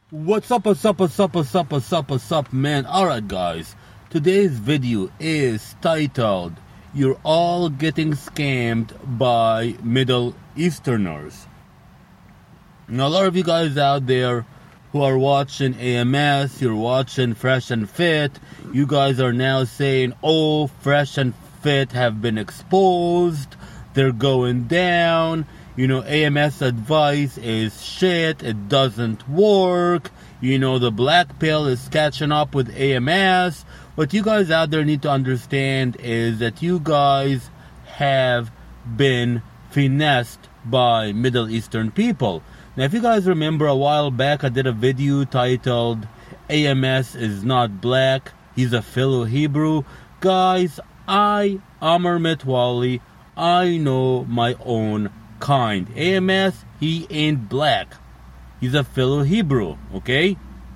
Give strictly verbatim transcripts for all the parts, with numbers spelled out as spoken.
What's up, what's up, what's up, what's up, what's up, what's up, man? Alright, guys. Today's video is titled, You're All Getting Scammed by Middle Easterners. Now, a lot of you guys out there who are watching A M S, you're watching Fresh and Fit, you guys are now saying, oh, Fresh and Fit have been exposed, they're going down. You know, A M S advice is shit, it doesn't work. You know, the black pill is catching up with A M S. What you guys out there need to understand is that you guys have been finessed by Middle Eastern people. Now, if you guys remember a while back, I did a video titled, A M S is not black, he's a fellow Hebrew. Guys, I, Amar Metwali, I know my own kind. A M S, he ain't black. He's a fellow Hebrew, okay?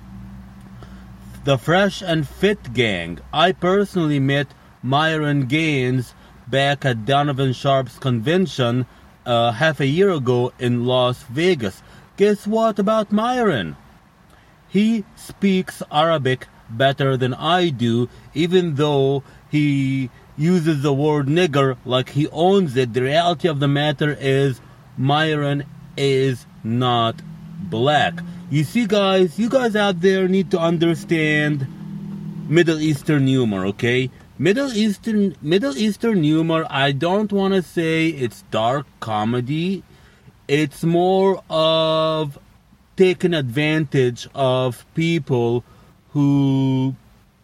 The Fresh and Fit gang. I personally met Myron Gaines back at Donovan Sharp's convention uh, half a year ago in Las Vegas. Guess what about Myron? He speaks Arabic better than I do, even though he uses the word nigger like he owns it. The reality of the matter is Myron is not black. You see, guys, you guys out there need to understand Middle Eastern humor, okay? Middle Eastern Middle Eastern humor, I don't want to say it's dark comedy. It's more of taking advantage of people who,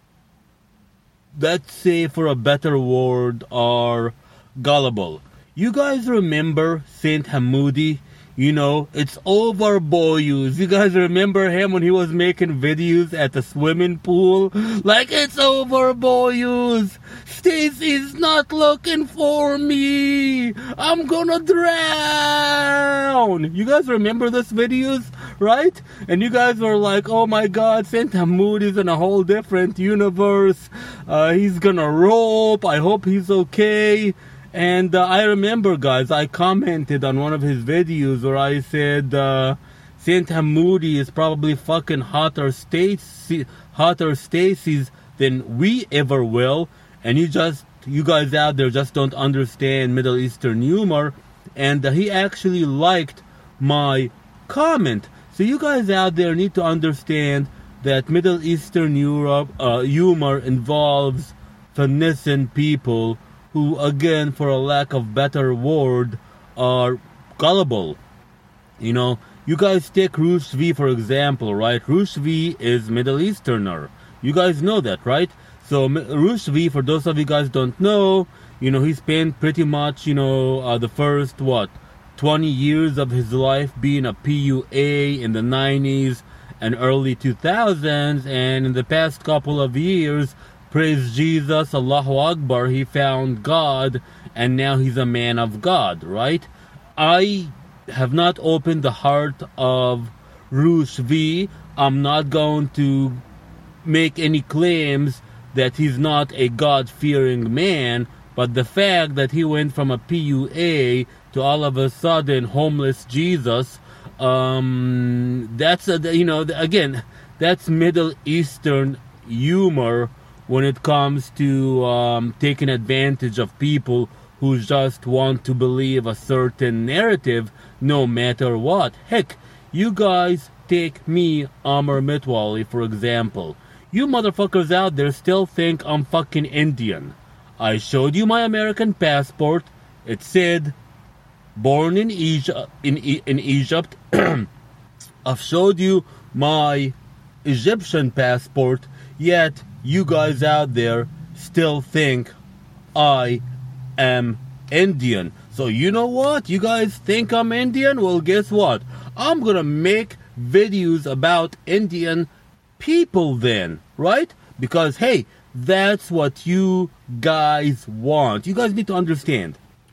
let's say for a better word, are gullible. You guys remember Saint Hamoudi? You know, it's over, boys. You guys remember him when he was making videos at the swimming pool? Like, it's over, boys. Stacy's not looking for me. I'm gonna drown. You guys remember those videos, right? And you guys were like, oh my God, Saint Hamoudi's in a whole different universe. Uh, he's gonna rope. I hope he's okay. And uh, I remember, guys, I commented on one of his videos where I said uh, Saint Hamoudi is probably fucking hotter Stacy, hotter Stacy's than we ever will. And you just, you guys out there just don't understand Middle Eastern humor. And uh, he actually liked my comment. So you guys out there need to understand that Middle Eastern Europe, uh, humor involves finessing people who, again, for a lack of better word, are gullible. You know, you guys take Rush V, for example, right? Rush V is Middle Easterner. You guys know that, right? So, Rush V, for those of you guys don't know, you know, he spent pretty much, you know, uh, the first, what, twenty years of his life being a P U A in the nineties and early two thousands, and in the past couple of years, praise Jesus, Allahu Akbar, he found God, and now he's a man of God, right? I have not opened the heart of Rush V. I'm not going to make any claims that he's not a God-fearing man, but the fact that he went from a P U A to all of a sudden homeless Jesus, um, that's, a, you know, again, that's Middle Eastern humor when it comes to um, taking advantage of people who just want to believe a certain narrative no matter what. Heck, you guys take me, Amar Metwali, for example. You motherfuckers out there still think I'm fucking Indian. I showed you my American passport. It said, born in Egypt. In, in Egypt. I've showed you my Egyptian passport, yet you guys out there still think I am Indian. So you know what? You guys think I'm Indian? Well, guess what? I'm gonna make videos about Indian people then, right? Because, hey, that's what you guys want. You guys need to understand.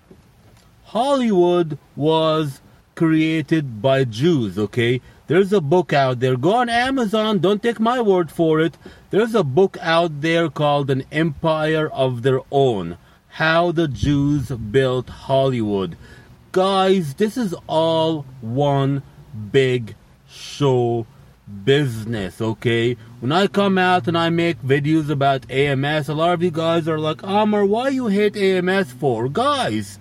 Hollywood was created by Jews, okay? There's a book out there. Go on Amazon. Don't take my word for it. There's a book out there called An Empire of Their Own. How the Jews Built Hollywood. Guys, this is all one big show business, okay? When I come out and I make videos about A M S, a lot of you guys are like, Amr, why you hate A M S for? Guys,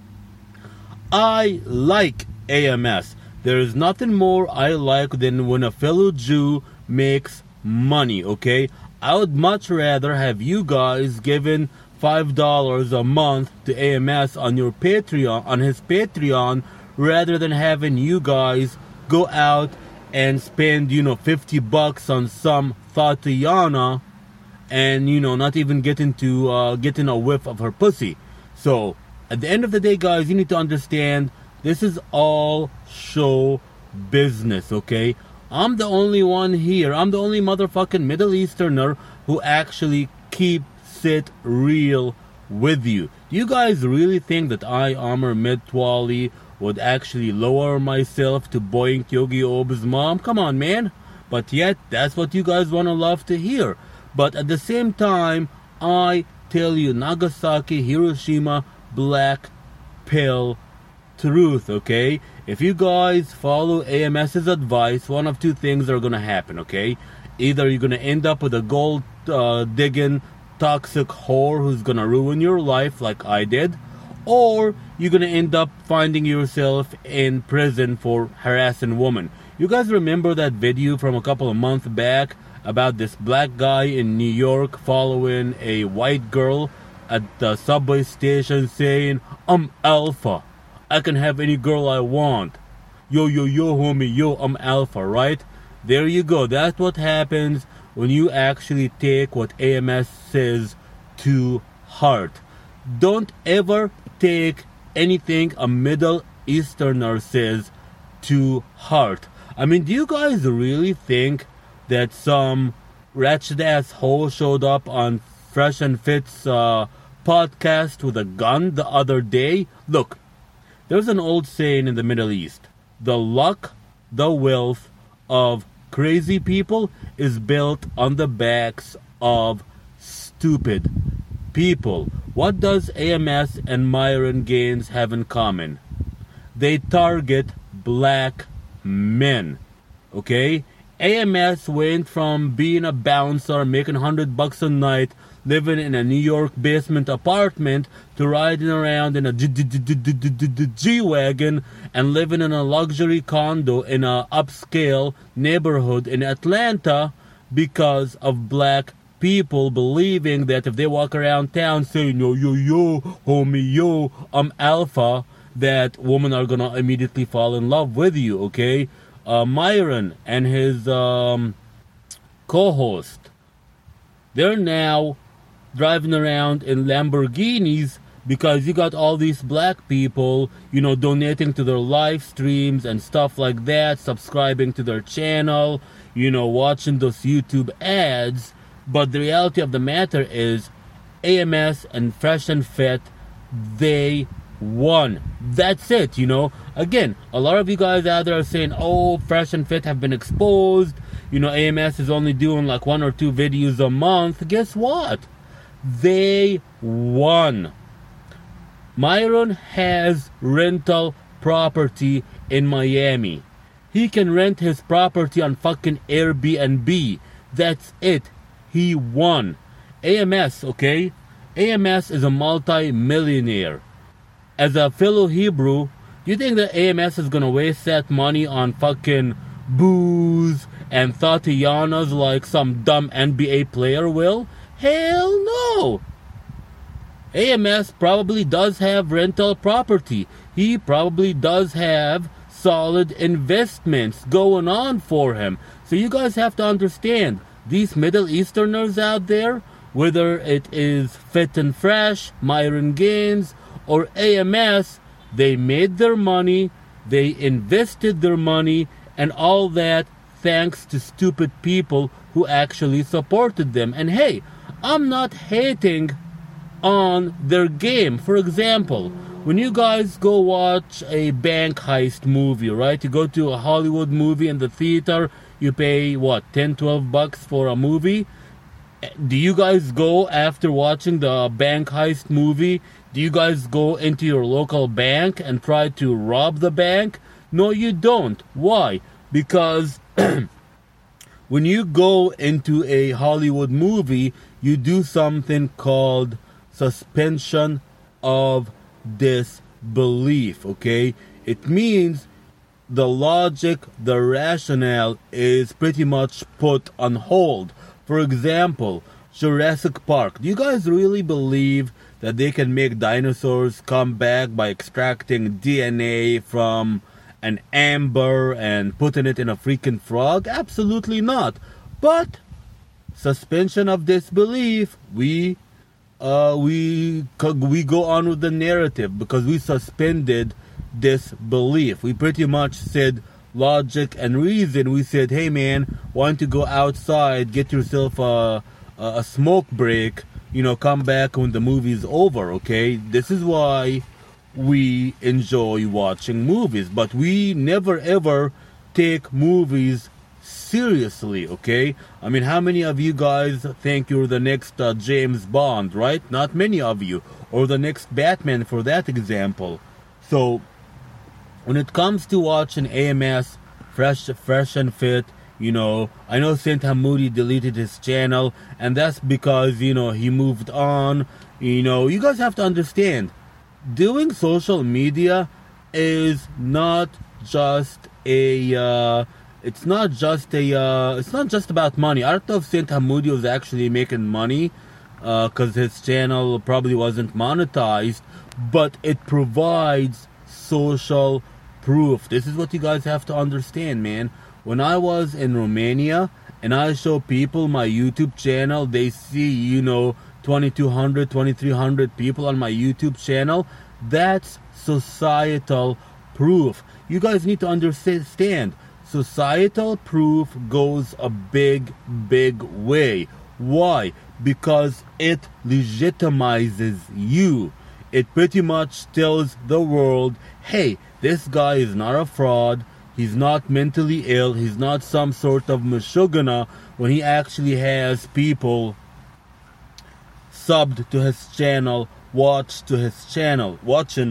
I like A M S. There is nothing more I like than when a fellow Jew makes money, okay? I would much rather have you guys given five dollars a month to A M S on your Patreon, on his Patreon, rather than having you guys go out and spend, you know, fifty bucks on some Tatiana and, you know, not even getting to, uh, getting a whiff of her pussy. So, at the end of the day, guys, you need to understand, this is all show business, okay? I'm the only one here. I'm the only motherfucking Middle Easterner who actually keeps it real with you. Do you guys really think that I, Amr Mitwali, would actually lower myself to Boink Yogi Ob's mom? Come on, man. But yet, that's what you guys want to love to hear. But at the same time, I tell you, Nagasaki, Hiroshima, black pill truth, okay? If you guys follow AMS's advice, one of two things are gonna happen, okay? Either you're gonna end up with a gold uh, digging toxic whore who's gonna ruin your life like I did, or you're gonna end up finding yourself in prison for harassing women. You guys remember that video from a couple of months back about this black guy in New York following a white girl at the subway station saying, I'm alpha, I can have any girl I want. Yo, yo, yo, homie, yo, I'm alpha, right? There you go. That's what happens when you actually take what A M S says to heart. Don't ever take anything a Middle Easterner says to heart. I mean, do you guys really think that some wretched asshole showed up on Fresh and Fit's uh, podcast with a gun the other day? Look, there's an old saying in the Middle East. The luck, the wealth of crazy people is built on the backs of stupid people. What does A M S and Myron Gaines have in common? They target black men. Okay? A M S went from being a bouncer, making one hundred bucks a night, living in a New York basement apartment, to riding around in a G-Wagon and living in a luxury condo in a upscale neighborhood in Atlanta because of black people believing that if they walk around town saying, yo, yo, yo, homie, yo, I'm alpha, that women are gonna immediately fall in love with you, okay? Uh, Myron and his um, co-host, they're now driving around in Lamborghinis because you got all these black people, you know, donating to their live streams and stuff like that, subscribing to their channel, you know, watching those YouTube ads. But the reality of the matter is, A M S and Fresh and Fit, they won. That's it, you know. Again, a lot of you guys out there are saying, oh, Fresh and Fit have been exposed. You know, A M S is only doing like one or two videos a month. Guess what? They won. Myron has rental property in Miami. He can rent his property on fucking Airbnb. That's it. He won. A M S, okay? A M S is a multi-millionaire. As a fellow Hebrew, do you think that A M S is gonna waste that money on fucking booze and Tatianas like some dumb N B A player will? Hell no! A M S probably does have rental property. He probably does have solid investments going on for him. So you guys have to understand, these Middle Easterners out there, whether it is Fit and Fresh, Myron Gaines, or A M S, they made their money, they invested their money, and all that thanks to stupid people who actually supported them. And hey, I'm not hating on their game. For example, when you guys go watch a bank heist movie, right? You go to a Hollywood movie in the theater, you pay, what, ten, twelve bucks for a movie? Do you guys go after watching the bank heist movie? Do you guys go into your local bank and try to rob the bank? No, you don't. Why? Because when you go into a Hollywood movie, you do something called suspension of disbelief, okay? It means the logic, the rationale is pretty much put on hold. For example, Jurassic Park. Do you guys really believe that they can make dinosaurs come back by extracting D N A from an amber and putting it in a freaking frog? Absolutely not. But suspension of disbelief, we uh we we go on with the narrative because we suspended disbelief. We pretty much said logic and reason. We said, hey man, why don't you go outside, get yourself a a smoke break, you know, come back when the movie's over, okay? This is why we enjoy watching movies, but we never ever take movies seriously, okay? I mean, how many of you guys think you're the next uh, James Bond, right? Not many of you. Or the next Batman, for that example. So, when it comes to watching A M S, Fresh, Fresh and Fit, you know, I know Saint Hamoudi deleted his channel, and that's because, you know, he moved on. You know, you guys have to understand, doing social media is not just a, uh, it's not just a, uh, it's not just about money. I don't know if Saint Hamoudi was actually making money, uh, cause his channel probably wasn't monetized, but it provides social proof. This is what you guys have to understand, man. When I was in Romania and I show people my YouTube channel, they see, you know, twenty-two hundred, twenty-three hundred people on my YouTube channel. That's societal proof. You guys need to understand, societal proof goes a big, big way. Why? Because it legitimizes you. It pretty much tells the world, hey, this guy is not a fraud. He's not mentally ill. He's not some sort of mashugana when he actually has people subbed to his channel, watched to his channel, watching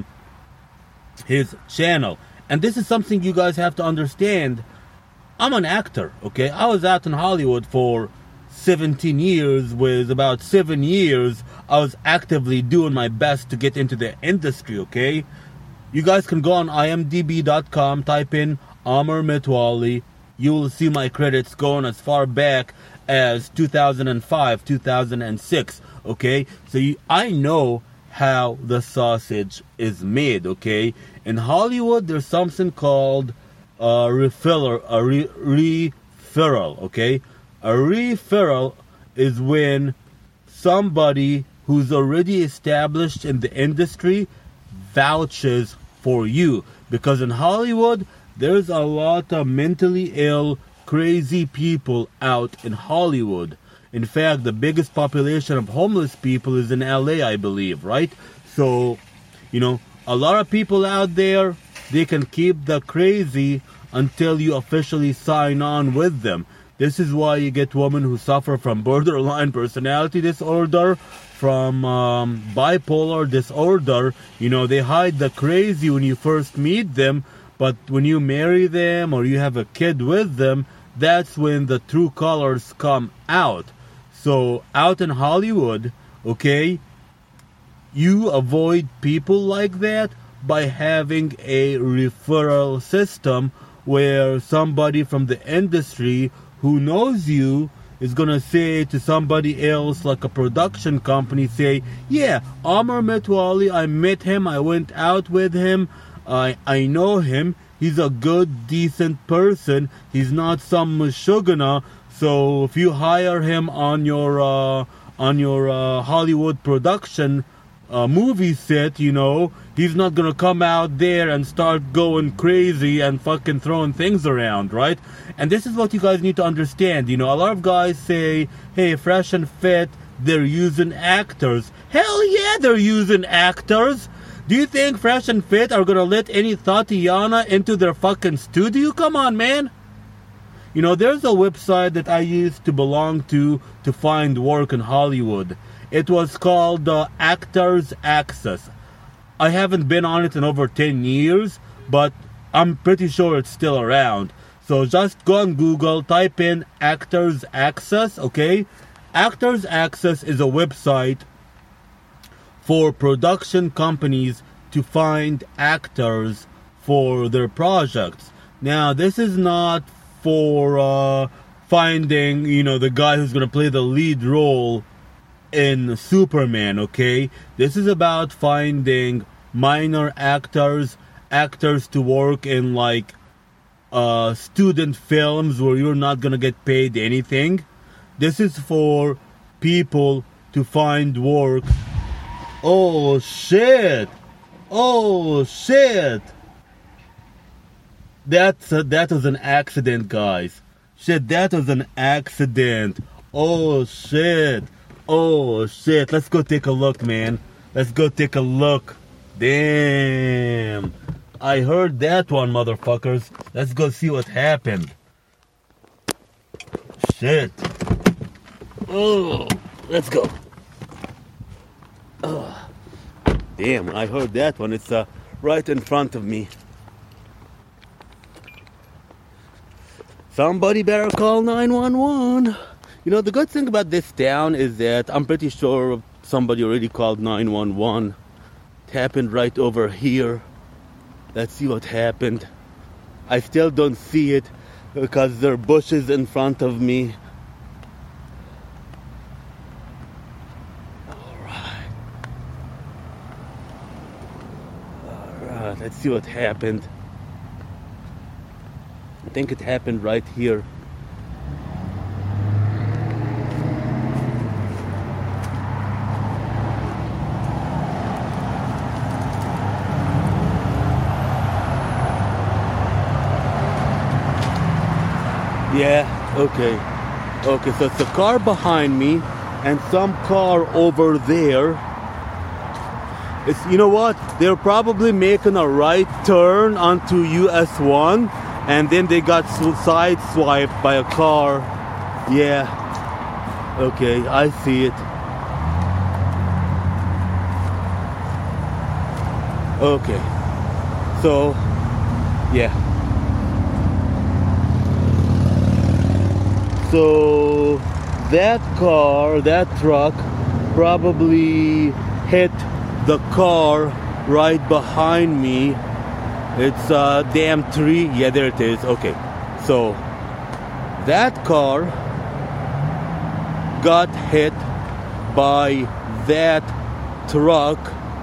his channel. And this is something you guys have to understand. I'm an actor, okay? I was out in Hollywood for seventeen years. With about seven years, I was actively doing my best to get into the industry, okay? You guys can go on I M D B dot com, type in Amr Metwally. You will see my credits going as far back as two thousand five, two thousand six, okay? So you, I know how the sausage is made, okay? In Hollywood, there's something called a referral, a re, referral, okay? A referral is when somebody who's already established in the industry vouches for you. Because in Hollywood, there's a lot of mentally ill, crazy people out in Hollywood. In fact, the biggest population of homeless people is in L A, I believe, right? So, you know, a lot of people out there, they can keep the crazy until you officially sign on with them. This is why you get women who suffer from borderline personality disorder, from um, bipolar disorder. You know, they hide the crazy when you first meet them, but when you marry them or you have a kid with them, that's when the true colors come out. So out in Hollywood, okay, you avoid people like that by having a referral system where somebody from the industry who knows you is gonna say to somebody else, like a production company, say, yeah, Amr Metwally, I met him, I went out with him, I I know him, he's a good, decent person, he's not some mashugana, so if you hire him on your uh, on your uh, Hollywood production uh, movie set, you know, he's not gonna come out there and start going crazy and fucking throwing things around, right? And this is what you guys need to understand. You know, a lot of guys say, hey, Fresh and Fit, they're using actors. Hell yeah, they're using actors. Do you think Fresh and Fit are gonna let any Tatiana into their fucking studio? Come on, man. You know, there's a website that I used to belong to to find work in Hollywood. It was called uh, Actors Access. I haven't been on it in over ten years, but I'm pretty sure it's still around. So just go on Google, type in Actors Access, okay? Actors Access is a website for production companies to find actors for their projects. Now, this is not for uh, finding, you know, the guy who's going to play the lead role in Superman, okay? This is about finding minor actors, actors to work in, like, uh, student films where you're not going to get paid anything. This is for people to find work. Oh, shit! Oh, shit! That's a, that was an accident, guys. Shit, that was an accident. Oh, shit. Oh, shit. Let's go take a look, man. Let's go take a look. Damn. I heard that one, motherfuckers. Let's go see what happened. Shit. Oh, let's go. Oh. Damn, I heard that one. It's uh, right in front of me. Somebody better call nine one one. You know, the good thing about this town is that I'm pretty sure somebody already called nine one one. It happened right over here. Let's see what happened. I still don't see it because there are bushes in front of me. Alright. Alright, let's see what happened. I think it happened right here. Yeah, okay. Okay, so it's a car behind me and some car over there. It's, you know what? They're probably making a right turn onto U S one. And then they got sideswiped by a car. Yeah. Okay, I see it. Okay. So, yeah. So, that car, that truck, probably hit the car right behind me. It's a damn tree. Yeah, there it is. Okay. So, that car got hit by that truck.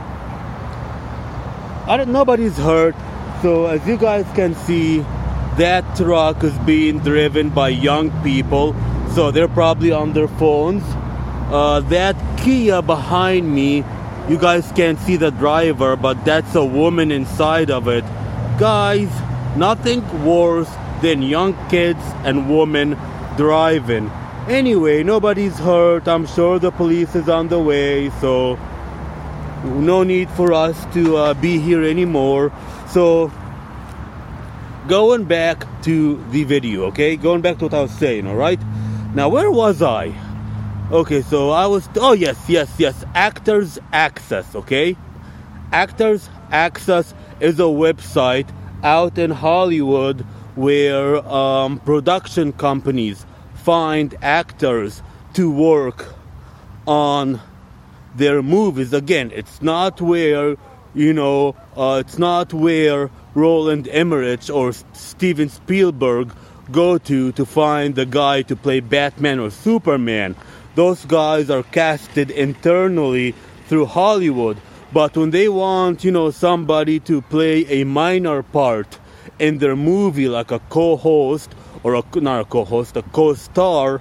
I don't, nobody's hurt. So, as you guys can see, that truck is being driven by young people. So, they're probably on their phones. Uh, that Kia behind me, you guys can't see the driver, but that's a woman inside of it. Guys, nothing worse than young kids and women driving. Anyway, nobody's hurt. I'm sure the police is on the way, so no need for us to uh, be here anymore. So, going back to the video, okay? Going back to what I was saying, alright? Now, where was I? Okay, so I was... Oh, yes, yes, yes. Actors Access, okay? Actors Access is a website out in Hollywood where um, production companies find actors to work on their movies. Again, it's not where, you know, uh, it's not where Roland Emmerich or Steven Spielberg go to to find the guy to play Batman or Superman. Those guys are casted internally through Hollywood. But when they want, you know, somebody to play a minor part in their movie, like a co-host, or a, not a co-host, a co-star,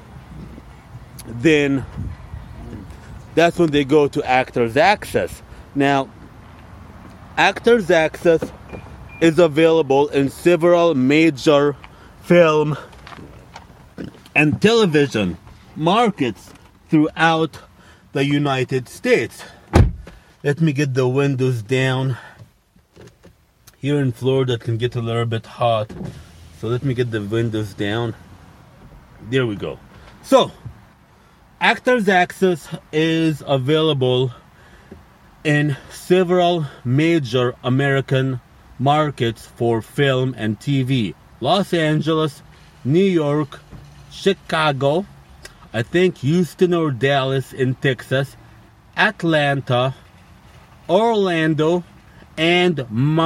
then that's when they go to Actors Access. Now, Actors Access is available in several major film and television markets throughout the United States. Let me get the windows down. Here in Florida it can get a little bit hot. So let me get the windows down. There we go. So, Actors Access is available in several major American markets for film and T V. Los Angeles, New York, Chicago, I think Houston or Dallas in Texas, Atlanta, Orlando, and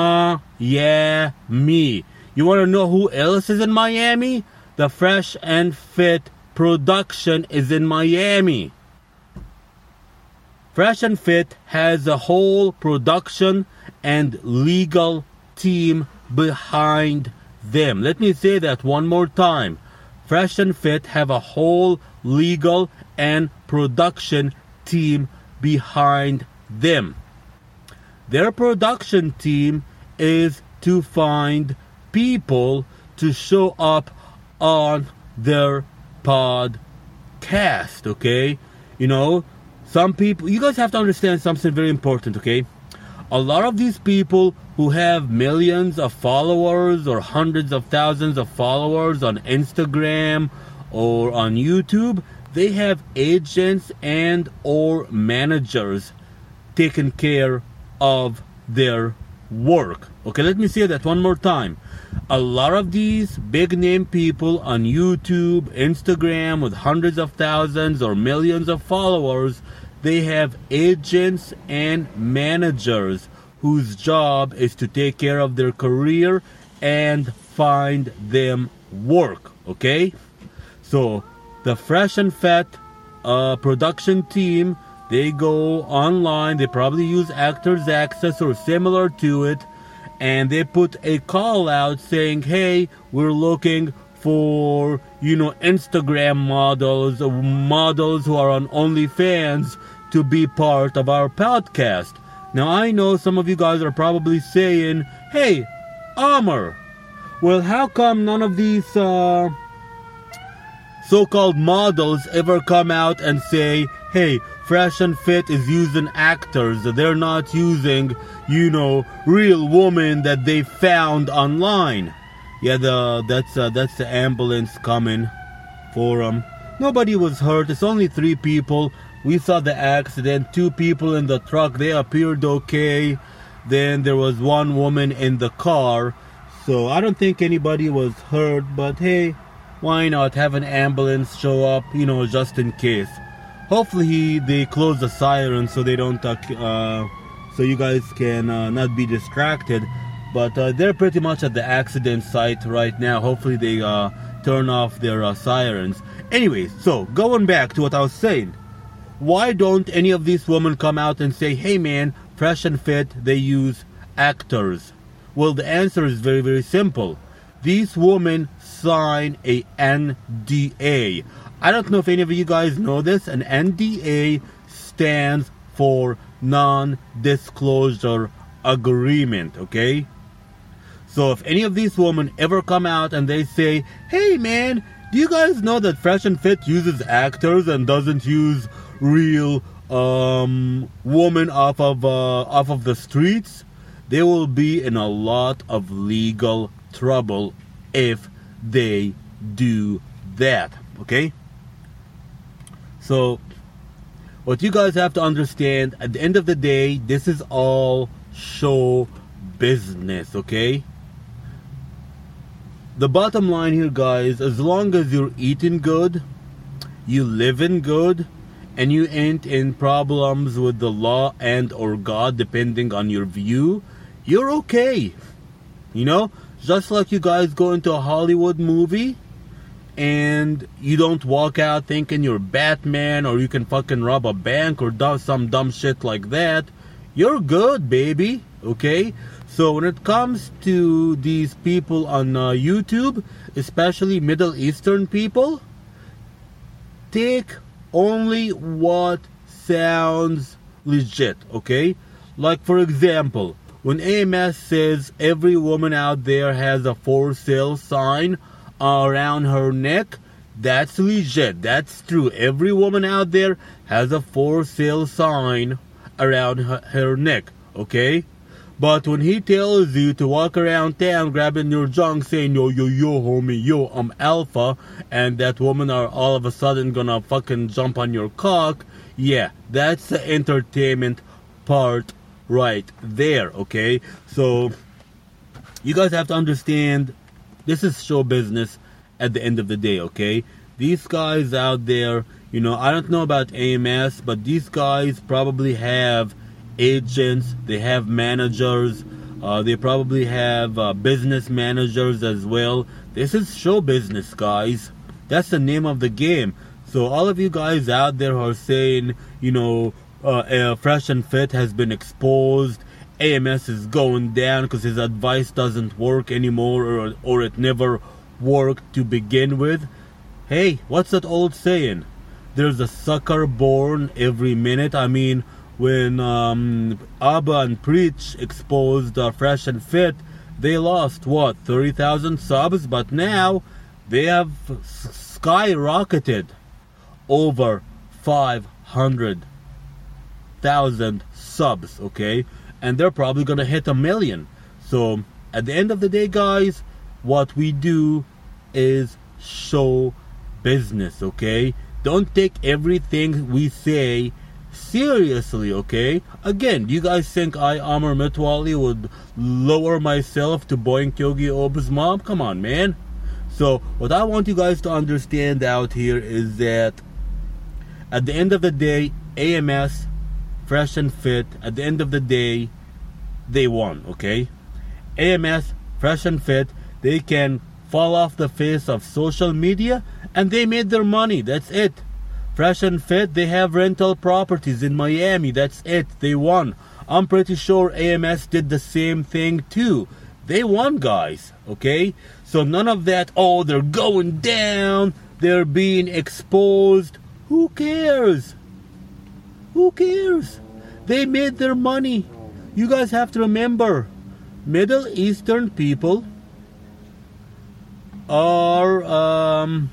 Miami. You want to know who else is in Miami? The Fresh and Fit production is in Miami. Fresh and Fit has a whole production and legal team behind them. Let me say that one more time. Fresh and Fit have a whole legal and production team behind them. Their production team is to find people to show up on their podcast, okay? You know, some people, you guys have to understand something very important, okay? A lot of these people who have millions of followers or hundreds of thousands of followers on Instagram or on YouTube, they have agents and or managers taking care of their work. Okay, let me say that one more time. A lot of these big name people on YouTube, Instagram with hundreds of thousands or millions of followers, they have agents and managers whose job is to take care of their career and find them work, okay? So, the Fresh and Fat uh, production team, they go online, they probably use Actors Access or similar to it, and they put a call out saying, hey, we're looking for, you know, Instagram models, models who are on OnlyFans to be part of our podcast. Now, I know some of you guys are probably saying, hey, Amr, well, how come none of these uh, so-called models ever come out and say, hey, Fresh and Fit is using actors, they're not using, you know, real women that they found online. Yeah, the that's uh, that's the ambulance coming for them. Nobody was hurt. It's only three people. We saw the accident. Two people in the truck. They appeared okay. Then there was one woman in the car. So I don't think anybody was hurt. But hey, why not have an ambulance show up, you know, just in case. Hopefully he, they close the siren so they don't, uh, uh, so you guys can uh, not be distracted. But uh, they're pretty much at the accident site right now. Hopefully they uh, turn off their uh, sirens. Anyway, so going back to what I was saying. Why don't any of these women come out and say, hey man, Fresh and Fit, they use actors? Well, the answer is very, very simple. These women sign a N D A. I don't know if any of you guys know this. An N D A stands for non-disclosure agreement, okay? So if any of these women ever come out and they say, hey man, do you guys know that Fresh and Fit uses actors and doesn't use real um, women off of uh, off of the streets? They will be in a lot of legal trouble if they do that, okay? So what you guys have to understand, at the end of the day, this is all show business, okay? The bottom line here, guys, as long as you're eating good, you living good, and you ain't in problems with the law and or God, depending on your view, you're okay. You know, just like you guys go into a Hollywood movie and you don't walk out thinking you're Batman or you can fucking rob a bank or do some dumb shit like that, you're good, baby, okay? So when it comes to these people on uh, YouTube, especially Middle Eastern people, take only what sounds legit, okay? Like, for example, when A M S says every woman out there has a for sale sign around her neck, that's legit. That's true. Every woman out there has a for sale sign around her, her neck, okay? But when he tells you to walk around town grabbing your junk saying, yo, yo, yo, homie, yo, I'm alpha, and that woman are all of a sudden gonna fucking jump on your cock, yeah, that's the entertainment part right there, okay? So, you guys have to understand, This is show business at the end of the day, okay? These guys out there, you know, I don't know about A M S, but these guys probably have agents, they have managers, uh, they probably have uh, business managers as well. This is show business, guys. That's the name of the game. So all of you guys out there who are saying, you know, uh, uh, Fresh and Fit has been exposed, A M S is going down because his advice doesn't work anymore, or, or it never worked to begin with. Hey, what's that old saying? There's a sucker born every minute. I mean, when um, Abba and Preach exposed uh, Fresh and Fit, they lost, what, thirty thousand subs? But now they have skyrocketed over five hundred thousand subs, okay? And they're probably going to hit a million. So, at the end of the day, guys, what we do is show business, okay? Don't take everything we say seriously, okay? Again, do you guys think I, Amar Metwali, would lower myself to Boink Yogi Ob's mom? Come on, man. So, what I want you guys to understand out here is that at the end of the day, A M S, Fresh and Fit, at the end of the day, they won, okay? A M S, Fresh and Fit, they can fall off the face of social media and they made their money. That's it. Fresh and Fit, they have rental properties in Miami. That's it. They won. I'm pretty sure A M S did the same thing too. They won, guys, okay? So none of that, oh, they're going down, they're being exposed. Who cares? Who cares? They made their money. You guys have to remember, Middle Eastern people are, um,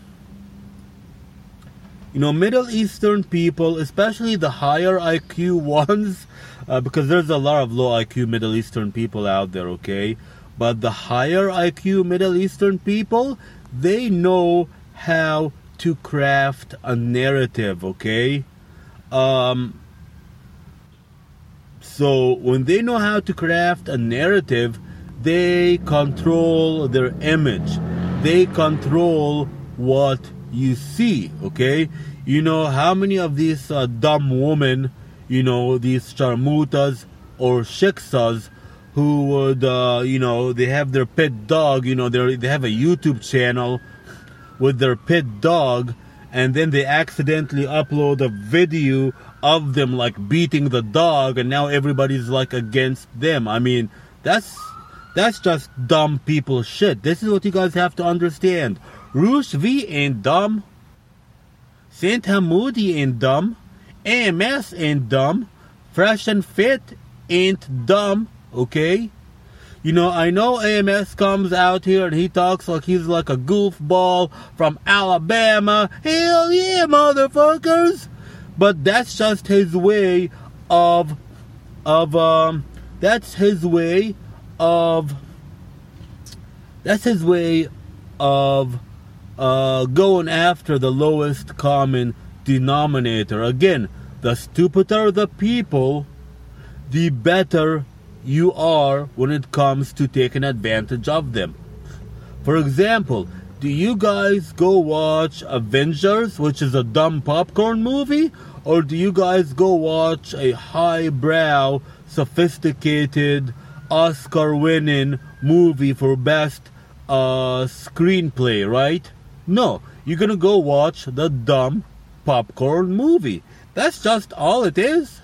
you know, Middle Eastern people, especially the higher I Q ones, uh, because there's a lot of low I Q Middle Eastern people out there, okay? But the higher I Q Middle Eastern people, they know how to craft a narrative, okay? Um, so when they know how to craft a narrative, they control their image. They control what you see, okay? You know, how many of these uh, dumb women, you know, these charmutas or shiksas who would, uh, you know, they have their pet dog, you know, they they have a YouTube channel with their pet dog, and then they accidentally upload a video of them like beating the dog, and now everybody's like against them. I mean, that's that's just dumb people shit. This is what you guys have to understand. Roosh V ain't dumb. Saint Hamoudi ain't dumb. A M S ain't dumb. Fresh and Fit ain't dumb, okay? You know, I know A M S comes out here and he talks like he's like a goofball from Alabama. Hell yeah, motherfuckers! But that's just his way of, of, um, that's his way of, that's his way of, uh, going after the lowest common denominator. Again, the stupider the people, the better you are when it comes to taking advantage of them. For example, do you guys go watch Avengers, which is a dumb popcorn movie? Or do you guys go watch a highbrow, sophisticated, Oscar-winning movie for best uh, screenplay, right? No, you're gonna go watch the dumb popcorn movie. That's just all it is.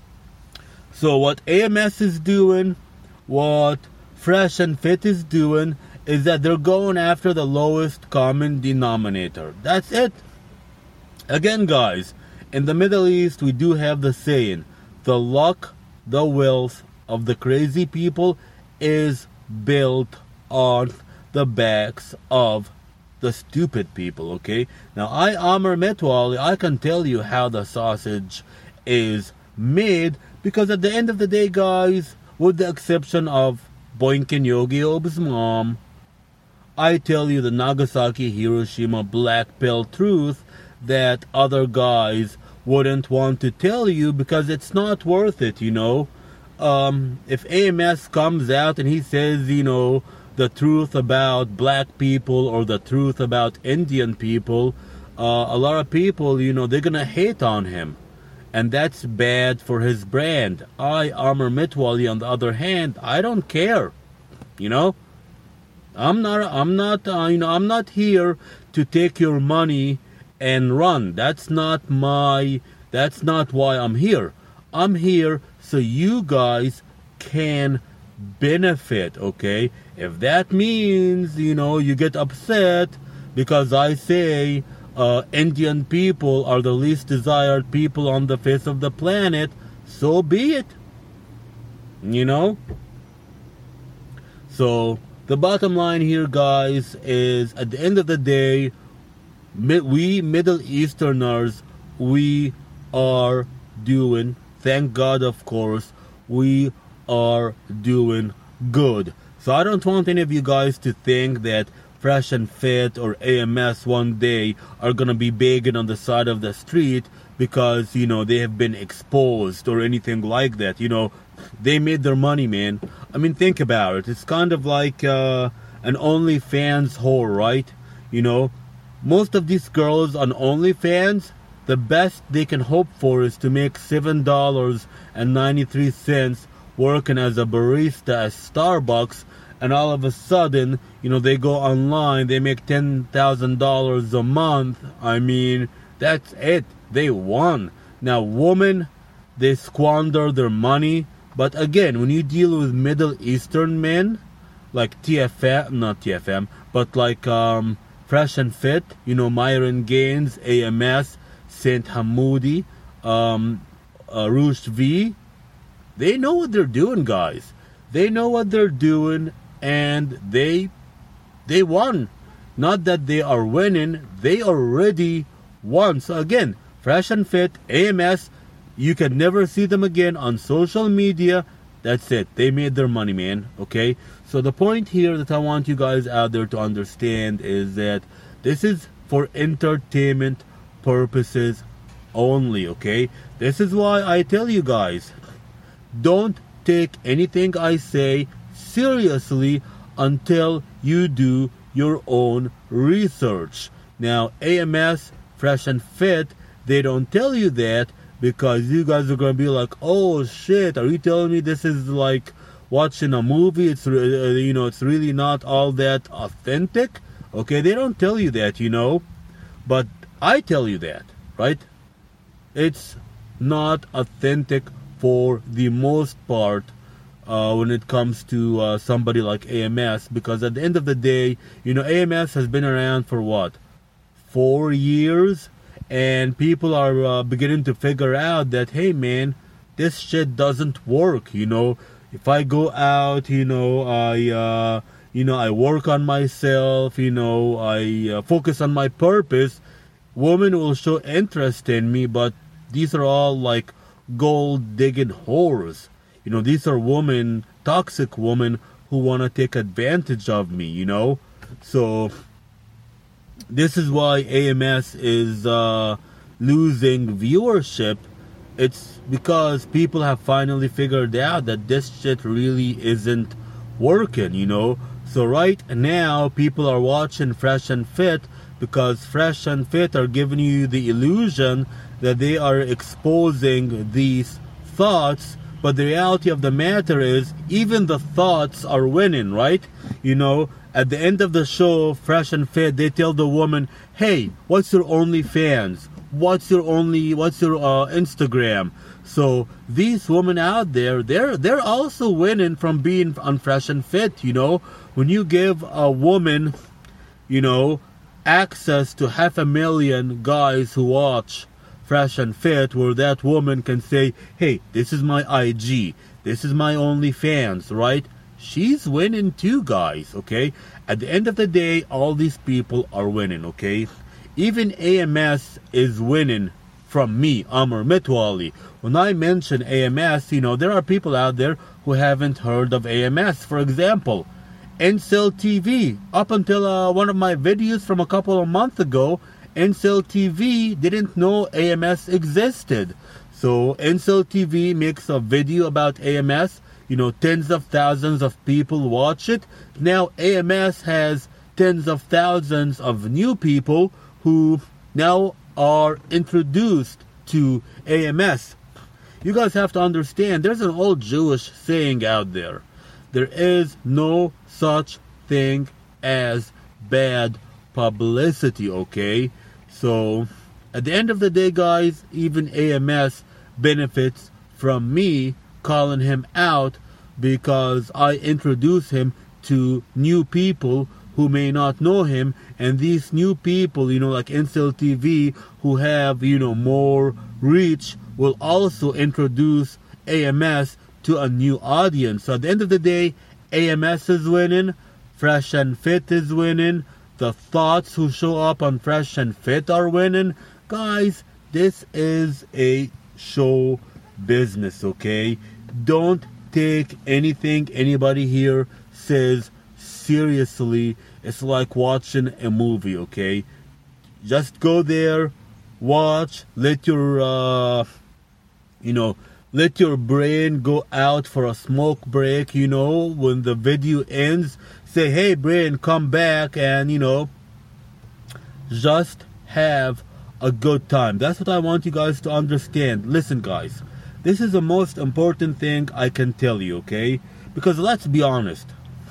So what A M S is doing, what Fresh and Fit is doing, is that they're going after the lowest common denominator. That's it. Again, guys, in the Middle East, we do have the saying, the luck, the wealth of the crazy people is built on the backs of the stupid people, okay? Now, I, Amr Metwali, I can tell you how the sausage is made, because at the end of the day, guys, with the exception of Boinkin Yogi Ob's mom, I tell you the Nagasaki Hiroshima black pill truth that other guys wouldn't want to tell you because it's not worth it, you know. Um, if A M S comes out and he says, you know, the truth about black people or the truth about Indian people, uh, a lot of people, you know, they're gonna hate on him. And that's bad for his brand. I, Amr Mitwali, on the other hand, I don't care. You know? I'm not, I'm not, uh, you know, I'm not here to take your money and run. That's not my, that's not why I'm here. I'm here so you guys can benefit, okay? If that means, you know, you get upset because I say uh, Indian people are the least desired people on the face of the planet, so be it. You know? So, the bottom line here, guys, is at the end of the day, we Middle Easterners, we are doing, thank God, of course, we are doing good. So I don't want any of you guys to think that Fresh and Fit or A M S one day are gonna be begging on the side of the street because, you know, they have been exposed or anything like that. You know, they made their money, man. I mean, think about it. It's kind of like uh, an OnlyFans whore, right? You know, most of these girls on OnlyFans, the best they can hope for is to make seven dollars and ninety-three cents working as a barista at Starbucks, and all of a sudden, you know, they go online, they make ten thousand dollars a month. I mean, that's it. They won. Now, women, they squander their money. But again, when you deal with Middle Eastern men, like T F M, not T F M, but like um, Fresh and Fit, you know, Myron Gaines, A M S, Saint Hamoudi, um, uh, Roosh V, they know what they're doing, guys. They know what they're doing, and they they won. Not that they are winning, they already won. So again, Fresh and Fit, A M S, you can never see them again on social media. That's it. They made their money, man. Okay? So the point here that I want you guys out there to understand is that this is for entertainment purposes only, okay? This is why I tell you guys, don't take anything I say seriously until you do your own research. Now, A M S, Fresh and Fit, they don't tell you that because you guys are going to be like, oh shit, are you telling me this is like watching a movie? It's, uh, you know, it's really not all that authentic? Okay, they don't tell you that, you know, but I tell you that, right? It's not authentic for the most part uh, when it comes to uh, somebody like A M S, because at the end of the day, you know, A M S has been around for what, four years, and people are uh, beginning to figure out that, hey man, this shit doesn't work. You know, if I go out, you know, I uh, you know, I work on myself, you know, I uh, focus on my purpose, women will show interest in me. But these are all like gold digging whores. You know, these are women, toxic women who want to take advantage of me, you know. So this is why A M S is uh, losing viewership. It's because people have finally figured out that this shit really isn't working, you know. So right now, people are watching Fresh and Fit because Fresh and Fit are giving you the illusion that they are exposing these thoughts. But the reality of the matter is, even the thoughts are winning, right? You know, at the end of the show, Fresh and Fit, they tell the woman, hey, what's your OnlyFans? What's your only, what's your uh, Instagram? So these women out there, they're they're also winning from being on Fresh and Fit, you know. When you give a woman, you know, access to half a million guys who watch Fresh and Fit, where that woman can say, hey, this is my I G, this is my OnlyFans, right? She's winning too, guys, okay? At the end of the day, all these people are winning, okay? Even A M S is winning from me, Amr Mitwali. When I mention A M S, you know, there are people out there who haven't heard of A M S. For example, Incel T V. Up until uh, one of my videos from a couple of months ago, Incel T V didn't know A M S existed. So Incel T V makes a video about A M S. you know, tens of thousands of people watch it. Now A M S has tens of thousands of new people who now are introduced to A M S. You guys have to understand, there's an old Jewish saying out there. There is no such thing as bad publicity, okay? So, at the end of the day, guys, even A M S benefits from me calling him out because I introduce him to new people who may not know him, and these new people, you know, like Incel T V, who have, you know, more reach, will also introduce A M S to a new audience. So at the end of the day, A M S is winning, Fresh and Fit is winning, the thoughts who show up on Fresh and Fit are winning. Guys, this is a show business, okay? Don't take anything anybody here says seriously. It's like watching a movie, okay? Just go there, watch, let your uh you know let your brain go out for a smoke break. You know, when the video ends, say, hey brain, come back, and you know, just have a good time. That's what I want you guys to understand. Listen guys, this is the most important thing I can tell you, okay? Because let's be honest,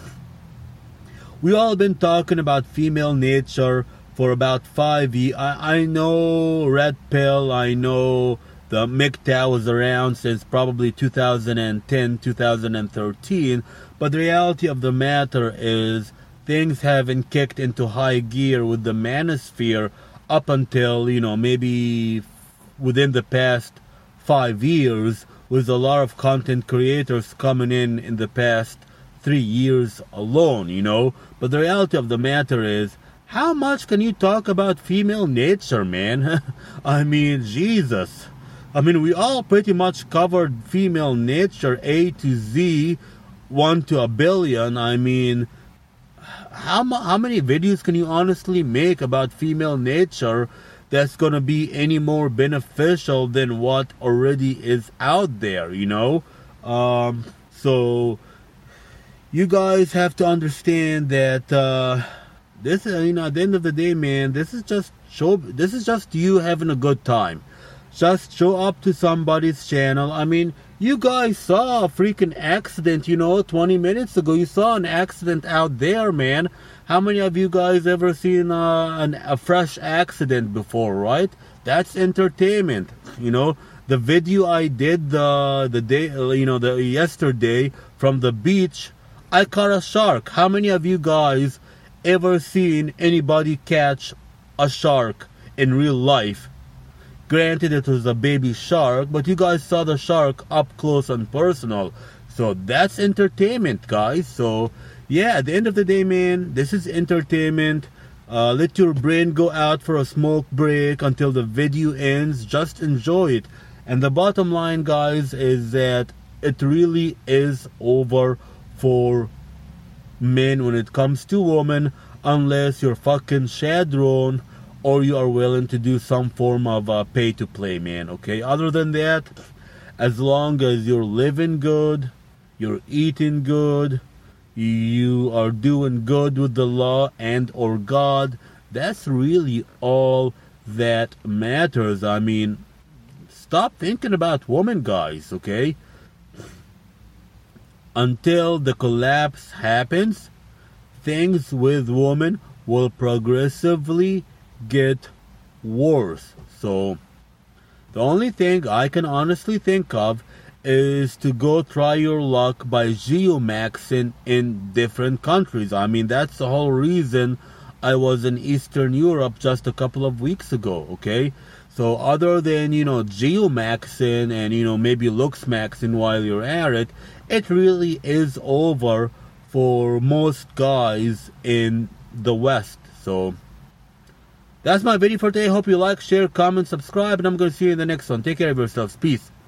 we all been talking about female nature for about five years. I, I know Red Pill, I know the M G T O W was around since probably two thousand ten, two thousand thirteen, but the reality of the matter is things haven't kicked into high gear with the manosphere up until, you know, maybe within the past five years, with a lot of content creators coming in in the past three years alone, you know. But the reality of the matter is, how much can you talk about female nature, man? I mean, Jesus. I mean, we all pretty much covered female nature A to Z, one to a billion. I mean, how, how many videos can you honestly make about female nature that's going to be any more beneficial than what already is out there, you know? Um, so, you guys have to understand that uh, this is, you know, at the end of the day, man, this is just show. This is just you having a good time. Just show up to somebody's channel. I mean, you guys saw a freaking accident, you know, twenty minutes ago. You saw an accident out there, man. How many of you guys ever seen uh, an, a fresh accident before, right? That's entertainment, you know. The video I did the the day, you know, the yesterday from the beach, I caught a shark. How many of you guys ever seen anybody catch a shark in real life? Granted, it was a baby shark, but you guys saw the shark up close and personal. So that's entertainment, guys. So yeah, at the end of the day, man, this is entertainment. Uh, let your brain go out for a smoke break until the video ends. Just enjoy it. And the bottom line, guys, is that it really is over for men when it comes to women, unless you're fucking Shadron or you are willing to do some form of uh, pay to play, man, okay? Other than that, as long as you're living good, you're eating good, you are doing good with the law and or God, that's really all that matters. I mean, stop thinking about women, guys, okay? Until the collapse happens, things with women will progressively get worse. So the only thing I can honestly think of is to go try your luck by geomaxing in different countries. I mean, that's the whole reason I was in Eastern Europe just a couple of weeks ago, okay? So other than, you know, geomaxing and, you know, maybe looks maxing while you're at it, it really is over for most guys in the West. So that's my video for today. Hope you like, share, comment, subscribe, and I'm going to see you in the next one. Take care of yourselves. Peace.